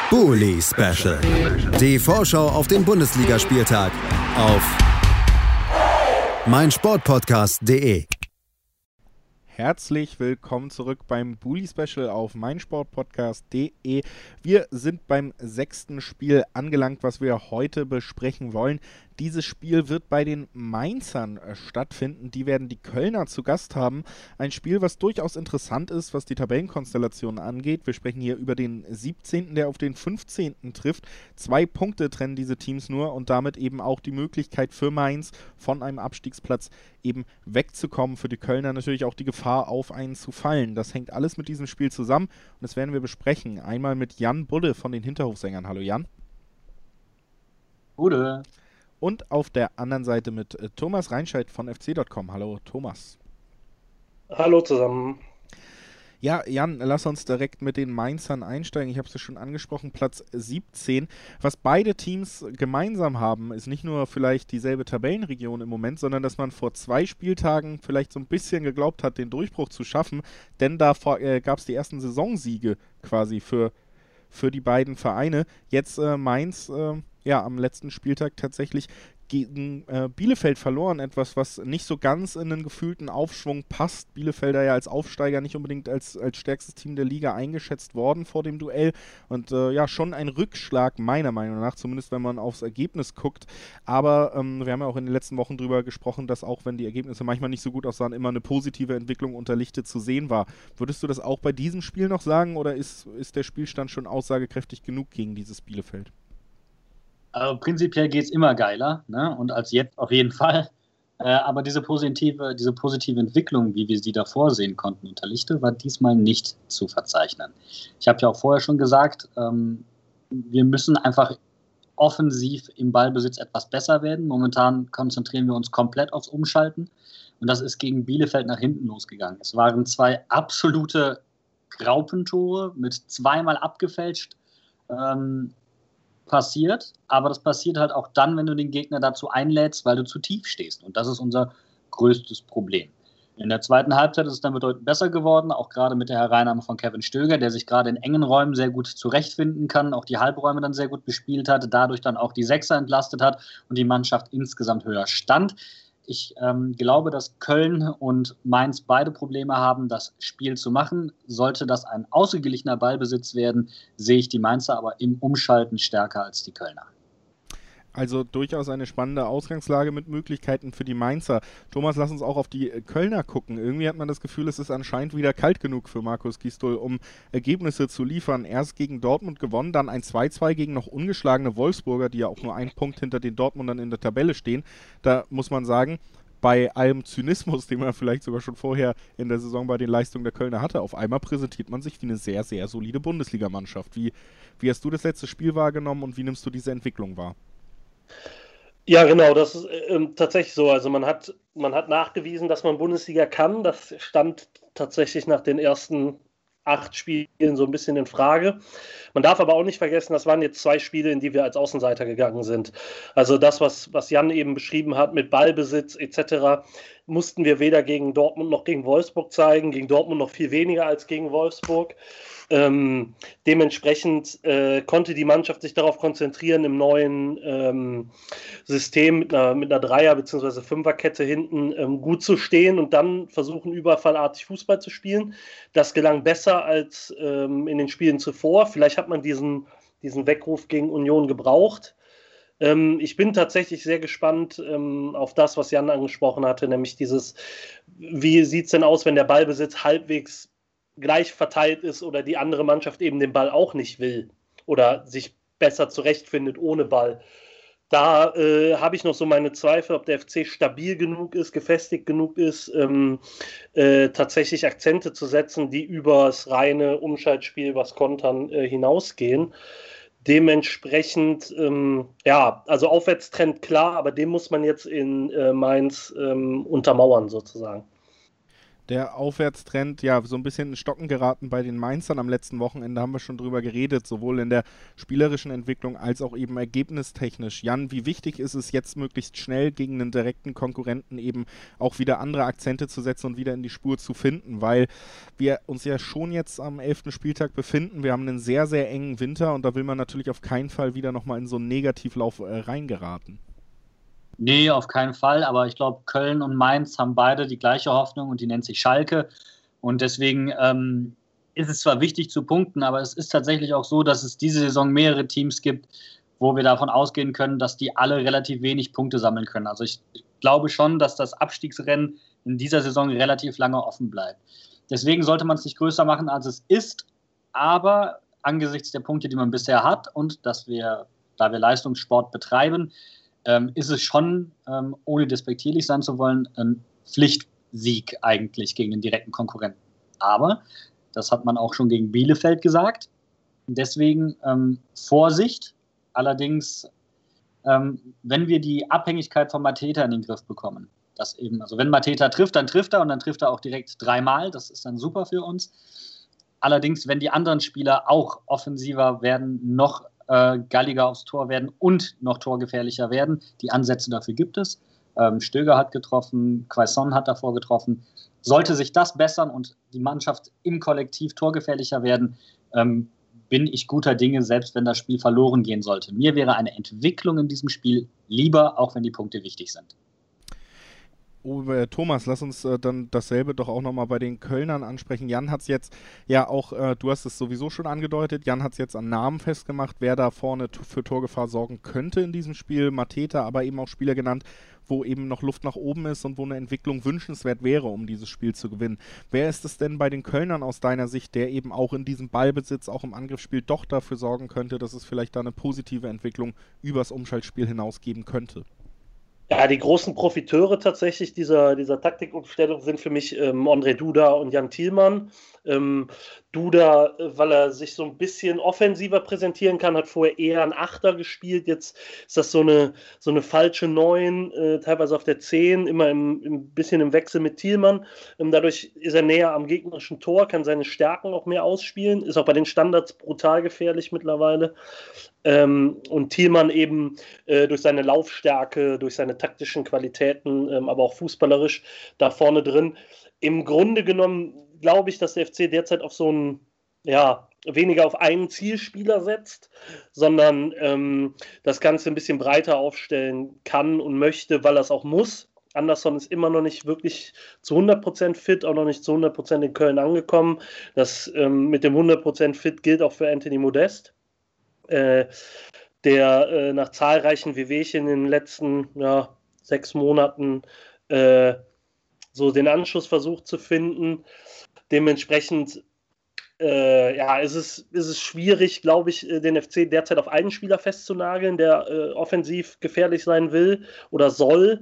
Bully Special. Die Vorschau auf den Bundesligaspieltag auf meinsportpodcast.de. Herzlich willkommen zurück beim Bully Special auf meinsportpodcast.de. Wir sind beim 6. Spiel angelangt, was wir heute besprechen wollen. Dieses Spiel wird bei den Mainzern stattfinden. Die werden die Kölner zu Gast haben. Ein Spiel, was durchaus interessant ist, was die Tabellenkonstellation angeht. Wir sprechen hier über den 17., der auf den 15. trifft. 2 Punkte trennen diese Teams nur und damit eben auch die Möglichkeit für Mainz von einem Abstiegsplatz eben wegzukommen. Für die Kölner natürlich auch die Gefahr, auf einen zu fallen. Das hängt alles mit diesem Spiel zusammen und das werden wir besprechen. Einmal mit Jan Budde von den Hinterhofsängern. Hallo Jan. Gute. Und auf der anderen Seite mit Thomas Reinscheid von fc.com. Hallo Thomas. Hallo zusammen. Ja, Jan, lass uns direkt mit den Mainzern einsteigen. Ich habe es ja schon angesprochen, Platz 17. Was beide Teams gemeinsam haben, ist nicht nur vielleicht dieselbe Tabellenregion im Moment, sondern dass man vor 2 Spieltagen vielleicht so ein bisschen geglaubt hat, den Durchbruch zu schaffen. Denn da gab es die ersten Saisonsiege quasi für die beiden Vereine. Jetzt Mainz am letzten Spieltag tatsächlich gegen Bielefeld verloren. Etwas, was nicht so ganz in den gefühlten Aufschwung passt. Bielefelder ja als Aufsteiger nicht unbedingt als stärkstes Team der Liga eingeschätzt worden vor dem Duell. Und schon ein Rückschlag meiner Meinung nach, zumindest wenn man aufs Ergebnis guckt. Aber wir haben ja auch in den letzten Wochen drüber gesprochen, dass auch wenn die Ergebnisse manchmal nicht so gut aussahen, immer eine positive Entwicklung unter Lichte zu sehen war. Würdest du das auch bei diesem Spiel noch sagen oder ist der Spielstand schon aussagekräftig genug gegen dieses Bielefeld? Also prinzipiell geht es immer geiler, ne? Und als jetzt auf jeden Fall. Aber diese positive Entwicklung, wie wir sie davor sehen konnten unter Lichte, war diesmal nicht zu verzeichnen. Ich habe ja auch vorher schon gesagt, wir müssen einfach offensiv im Ballbesitz etwas besser werden. Momentan konzentrieren wir uns komplett aufs Umschalten. Und das ist gegen Bielefeld nach hinten losgegangen. Es waren 2 absolute Graupentore mit 2-mal abgefälscht. Passiert, aber das passiert halt auch dann, wenn du den Gegner dazu einlädst, weil du zu tief stehst. Und das ist unser größtes Problem. In der zweiten Halbzeit ist es dann bedeutend besser geworden, auch gerade mit der Hereinnahme von Kevin Stöger, der sich gerade in engen Räumen sehr gut zurechtfinden kann, auch die Halbräume dann sehr gut bespielt hat, dadurch dann auch die Sechser entlastet hat und die Mannschaft insgesamt höher stand. Ich glaube, dass Köln und Mainz beide Probleme haben, das Spiel zu machen. Sollte das ein ausgeglichener Ballbesitz werden, sehe ich die Mainzer aber im Umschalten stärker als die Kölner. Also durchaus eine spannende Ausgangslage mit Möglichkeiten für die Mainzer. Thomas, lass uns auch auf die Kölner gucken. Irgendwie hat man das Gefühl, es ist anscheinend wieder kalt genug für Markus Gisdol, um Ergebnisse zu liefern. Erst gegen Dortmund gewonnen, dann ein 2-2 gegen noch ungeschlagene Wolfsburger, die ja auch nur 1 Punkt hinter den Dortmundern in der Tabelle stehen. Da muss man sagen, bei allem Zynismus, den man vielleicht sogar schon vorher in der Saison bei den Leistungen der Kölner hatte, auf einmal präsentiert man sich wie eine sehr, sehr solide Bundesligamannschaft. Wie hast du das letzte Spiel wahrgenommen und wie nimmst du diese Entwicklung wahr? Ja, genau, das ist tatsächlich so. Also man hat nachgewiesen, dass man Bundesliga kann. Das stand tatsächlich nach den ersten 8 Spielen so ein bisschen in Frage. Man darf aber auch nicht vergessen, das waren jetzt 2 Spiele, in die wir als Außenseiter gegangen sind. Also das, was Jan eben beschrieben hat mit Ballbesitz etc., mussten wir weder gegen Dortmund noch gegen Wolfsburg zeigen. Gegen Dortmund noch viel weniger als gegen Wolfsburg. Dementsprechend konnte die Mannschaft sich darauf konzentrieren, im neuen System mit einer Dreier- bzw. Fünferkette hinten gut zu stehen und dann versuchen, überfallartig Fußball zu spielen. Das gelang besser als in den Spielen zuvor. Vielleicht hat man diesen Weckruf gegen Union gebraucht. Ich bin tatsächlich sehr gespannt auf das, was Jan angesprochen hatte, nämlich wie sieht es denn aus, wenn der Ballbesitz halbwegs gleich verteilt ist oder die andere Mannschaft eben den Ball auch nicht will oder sich besser zurechtfindet ohne Ball. Da habe ich noch so meine Zweifel, ob der FC stabil genug ist, gefestigt genug ist, tatsächlich Akzente zu setzen, die über das reine Umschaltspiel, was Kontern, hinausgehen. Dementsprechend, also Aufwärtstrend klar, aber den muss man jetzt in Mainz untermauern sozusagen. Der Aufwärtstrend, ja, so ein bisschen in Stocken geraten bei den Mainzern am letzten Wochenende, haben wir schon drüber geredet, sowohl in der spielerischen Entwicklung als auch eben ergebnistechnisch. Jan, wie wichtig ist es jetzt möglichst schnell gegen einen direkten Konkurrenten eben auch wieder andere Akzente zu setzen und wieder in die Spur zu finden, weil wir uns ja schon jetzt am 11. Spieltag befinden. Wir haben einen sehr, sehr engen Winter und da will man natürlich auf keinen Fall wieder nochmal in so einen Negativlauf reingeraten. Nee, auf keinen Fall, aber ich glaube, Köln und Mainz haben beide die gleiche Hoffnung und die nennt sich Schalke. Und deswegen ist es zwar wichtig zu punkten, aber es ist tatsächlich auch so, dass es diese Saison mehrere Teams gibt, wo wir davon ausgehen können, dass die alle relativ wenig Punkte sammeln können. Also ich glaube schon, dass das Abstiegsrennen in dieser Saison relativ lange offen bleibt. Deswegen sollte man es nicht größer machen, als es ist, aber angesichts der Punkte, die man bisher hat und da wir Leistungssport betreiben, ist es schon, ohne despektierlich sein zu wollen, ein Pflichtsieg eigentlich gegen den direkten Konkurrenten. Aber das hat man auch schon gegen Bielefeld gesagt. Deswegen Vorsicht. Allerdings, wenn wir die Abhängigkeit von Mateta in den Griff bekommen, dass eben, also wenn Mateta trifft, dann trifft er und dann trifft er auch direkt 3-mal. Das ist dann super für uns. Allerdings, wenn die anderen Spieler auch offensiver werden, noch galliger aufs Tor werden und noch torgefährlicher werden. Die Ansätze dafür gibt es. Stöger hat getroffen, Quaison hat davor getroffen. Sollte sich das bessern und die Mannschaft im Kollektiv torgefährlicher werden, bin ich guter Dinge, selbst wenn das Spiel verloren gehen sollte. Mir wäre eine Entwicklung in diesem Spiel lieber, auch wenn die Punkte wichtig sind. Thomas, lass uns dann dasselbe doch auch nochmal bei den Kölnern ansprechen. Jan hat es jetzt ja auch, du hast es sowieso schon angedeutet, Jan hat es jetzt an Namen festgemacht, wer da vorne für Torgefahr sorgen könnte in diesem Spiel. Mateta, aber eben auch Spieler genannt, wo eben noch Luft nach oben ist und wo eine Entwicklung wünschenswert wäre, um dieses Spiel zu gewinnen. Wer ist es denn bei den Kölnern aus deiner Sicht, der eben auch in diesem Ballbesitz, auch im Angriffsspiel doch dafür sorgen könnte, dass es vielleicht da eine positive Entwicklung übers Umschaltspiel hinaus geben könnte? Ja, die großen Profiteure tatsächlich dieser Taktikumstellung sind für mich Ondrej Duda und Jan Thielmann. Duda, weil er sich so ein bisschen offensiver präsentieren kann, hat vorher eher einen Achter gespielt. Jetzt ist das so eine falsche 9, teilweise auf der 10, immer ein bisschen im Wechsel mit Thielmann. Dadurch ist er näher am gegnerischen Tor, kann seine Stärken auch mehr ausspielen, ist auch bei den Standards brutal gefährlich mittlerweile. Und Thielmann eben durch seine Laufstärke, durch seine taktischen Qualitäten, aber auch fußballerisch da vorne drin. Im Grunde genommen glaube ich, dass der FC derzeit auf so einen, weniger auf einen Zielspieler setzt, sondern das Ganze ein bisschen breiter aufstellen kann und möchte, weil er es auch muss. Anderson ist immer noch nicht wirklich zu 100% fit, auch noch nicht zu 100% in Köln angekommen. Das mit dem 100% fit gilt auch für Anthony Modest, der nach zahlreichen Wehwehchen in den letzten 6 Monaten so den Anschluss versucht zu finden. Dementsprechend ist es schwierig, glaube ich, den FC derzeit auf einen Spieler festzunageln, der offensiv gefährlich sein will oder soll.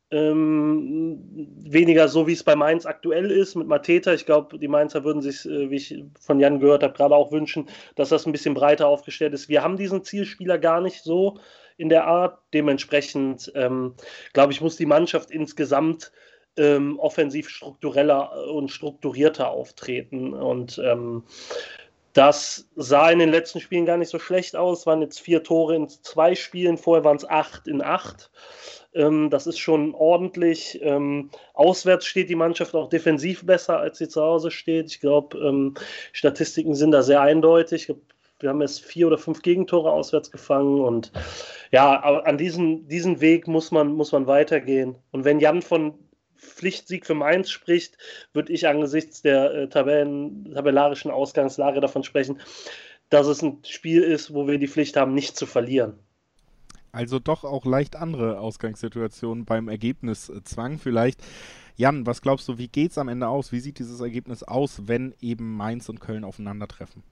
Weniger so, wie es bei Mainz aktuell ist mit Mateta. Ich glaube, die Mainzer würden sich, wie ich von Jan gehört habe, gerade auch wünschen, dass das ein bisschen breiter aufgestellt ist. Wir haben diesen Zielspieler gar nicht so in der Art. Dementsprechend, glaube ich, muss die Mannschaft insgesamt offensiv struktureller und strukturierter auftreten. Und das sah in den letzten Spielen gar nicht so schlecht aus. Es waren jetzt 4 Tore in 2 Spielen, vorher waren es 8 in 8. Das ist schon ordentlich. Auswärts steht die Mannschaft auch defensiv besser, als sie zu Hause steht. Ich glaube, Statistiken sind da sehr eindeutig. Wir haben jetzt 4 oder 5 Gegentore auswärts gefangen. Und ja, an diesen Weg muss man weitergehen. Und wenn Jan von Pflichtsieg für Mainz spricht, würde ich angesichts der tabellarischen Ausgangslage davon sprechen, dass es ein Spiel ist, wo wir die Pflicht haben, nicht zu verlieren. Also doch auch leicht andere Ausgangssituationen beim Ergebniszwang vielleicht. Jan, was glaubst du, wie geht es am Ende aus? Wie sieht dieses Ergebnis aus, wenn eben Mainz und Köln aufeinandertreffen?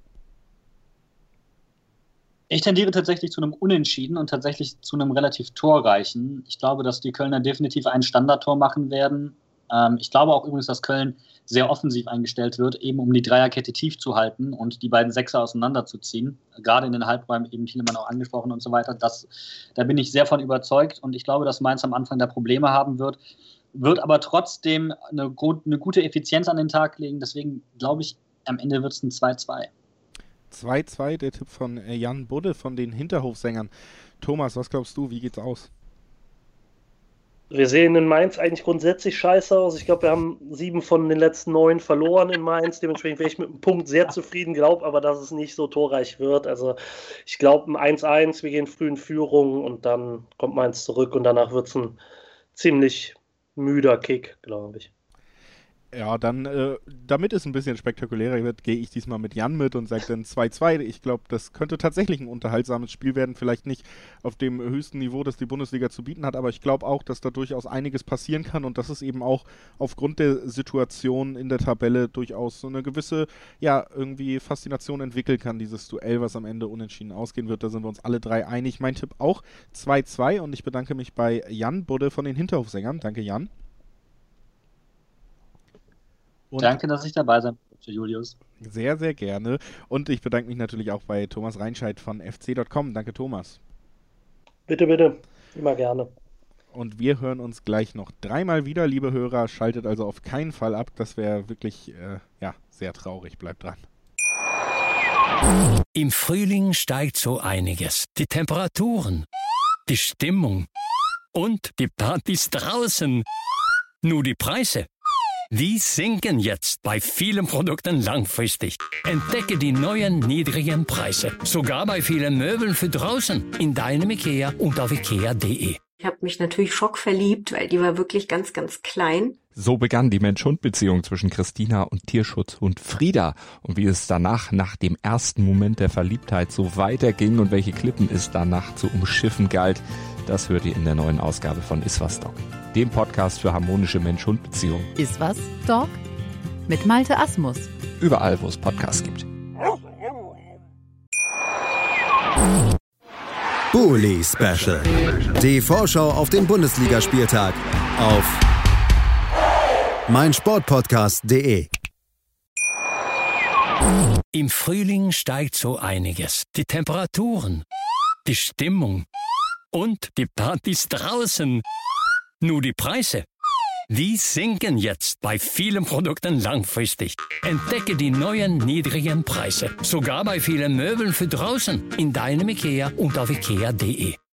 Ich tendiere tatsächlich zu einem Unentschieden und tatsächlich zu einem relativ torreichen. Ich glaube, dass die Kölner definitiv ein Standardtor machen werden. Ich glaube auch übrigens, dass Köln sehr offensiv eingestellt wird, eben um die Dreierkette tief zu halten und die beiden Sechser auseinanderzuziehen. Gerade in den Halbräumen, eben Thielmann auch angesprochen und so weiter. Da bin ich sehr von überzeugt und ich glaube, dass Mainz am Anfang da Probleme haben wird. wird aber trotzdem eine gute Effizienz an den Tag legen. Deswegen glaube ich, am Ende wird es ein 2-2. 2-2, der Tipp von Jan Budde von den Hinterhofsängern. Thomas, was glaubst du, wie geht's aus? Wir sehen in Mainz eigentlich grundsätzlich scheiße aus. Ich glaube, wir haben 7 von den letzten 9 verloren in Mainz. Dementsprechend wäre ich mit einem Punkt sehr zufrieden, glaube aber, dass es nicht so torreich wird. Also ich glaube ein 1-1, wir gehen früh in Führung und dann kommt Mainz zurück und danach wird es ein ziemlich müder Kick, glaube ich. Ja, dann, damit es ein bisschen spektakulärer wird, gehe ich diesmal mit Jan mit und sage dann 2-2. Ich glaube, das könnte tatsächlich ein unterhaltsames Spiel werden. Vielleicht nicht auf dem höchsten Niveau, das die Bundesliga zu bieten hat, aber ich glaube auch, dass da durchaus einiges passieren kann und dass es eben auch aufgrund der Situation in der Tabelle durchaus so eine gewisse, ja, irgendwie Faszination entwickeln kann, dieses Duell, was am Ende unentschieden ausgehen wird. Da sind wir uns alle drei einig. Mein Tipp auch 2-2 und ich bedanke mich bei Jan Budde von den Hinterhofsängern. Danke, Jan. Und danke, dass ich dabei sein durfte, Julius. Sehr, sehr gerne. Und ich bedanke mich natürlich auch bei Thomas Reinscheid von fc.com. Danke, Thomas. Bitte, bitte. Immer gerne. Und wir hören uns gleich noch 3-mal wieder, liebe Hörer. Schaltet also auf keinen Fall ab. Das wäre wirklich, sehr traurig. Bleibt dran. Im Frühling steigt so einiges. Die Temperaturen, die Stimmung und die Partys draußen. Nur die Preise. Die sinken jetzt bei vielen Produkten langfristig. Entdecke die neuen niedrigen Preise. Sogar bei vielen Möbeln für draußen. In deinem IKEA und auf ikea.de. Ich habe mich natürlich schockverliebt, weil die war wirklich ganz, ganz klein. So begann die Mensch-Hund-Beziehung zwischen Christina und Tierschutzhund Frieda. Und wie es danach, nach dem ersten Moment der Verliebtheit, so weiterging und welche Klippen es danach zu umschiffen galt, das hört ihr in der neuen Ausgabe von Iswas Dog, dem Podcast für harmonische Mensch-Hund-Beziehungen. Iswas Dog mit Malte Asmus. Überall, wo es Podcasts gibt. Bully Special. Die Vorschau auf den Bundesligaspieltag auf meinsportpodcast.de. Im Frühling steigt so einiges. Die Temperaturen, die Stimmung und die Partys draußen. Nur die Preise. Die sinken jetzt bei vielen Produkten langfristig. Entdecke die neuen niedrigen Preise. Sogar bei vielen Möbeln für draußen. In deinem IKEA und auf ikea.de.